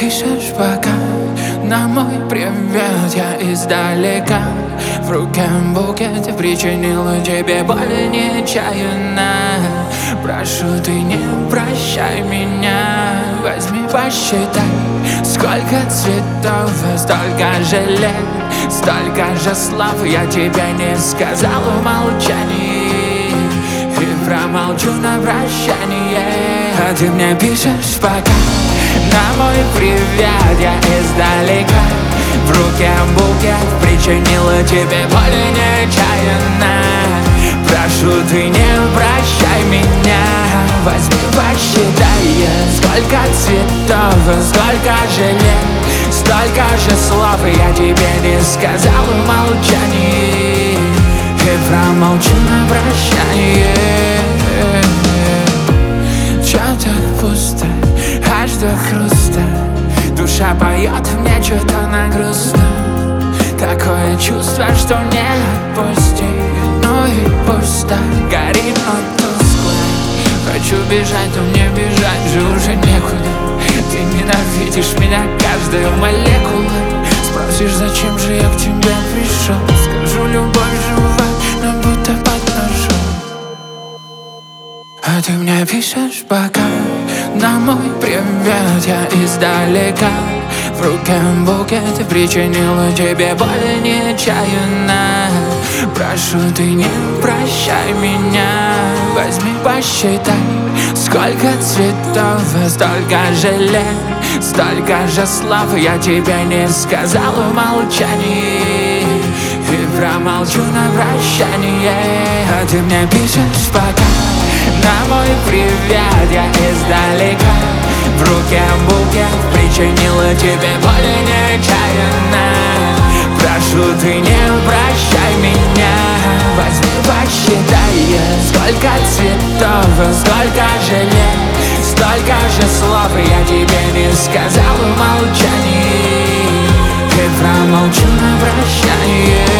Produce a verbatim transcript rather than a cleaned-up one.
пишешь пока на мой привет, я издалека. В руке букет причинила тебе боль нечаянно. Прошу, ты не прощай меня. Возьми, посчитай, сколько цветов, столько же лет, столько же слов я тебе не сказал в молчании. И промолчу на прощание. А ты мне пишешь пока на мой привет, я издалека. В руке букет причинила тебе боль нечаянно. Прошу, ты не прощай меня. Возьми, посчитай, сколько цветов, сколько же лет, столько же слов я тебе не сказал в молчании. И промолчу на прощание. Чё так пусто, аж до хруста. Душа поет мне что-то на грустно. Такое чувство, что не отпустит. Ну и пусть так горит, но тускло. Хочу бежать, но мне бежать же уже некуда. Ты ненавидишь меня каждую молекулу. Спросишь, зачем же я к тебе пришел? Скажу, любовь жива, но будто под ножом. А ты мне пишешь пока на мой привет, я издалека. В руке букет причинила тебе боль нечаянно. Прошу, ты не прощай меня. Возьми, посчитай, сколько цветов, столько же лет, столько же слов я тебе не сказал в молчании. И промолчу на прощание. А ты мне пишешь пока на мой привет, я издалека. В руке букет причинила тебе боль нечаянно. Прошу, ты не прощай меня. Возьми, посчитай, сколько цветов, сколько же лет, столько же слов я тебе не сказал в молчании. И промолчу на прощание.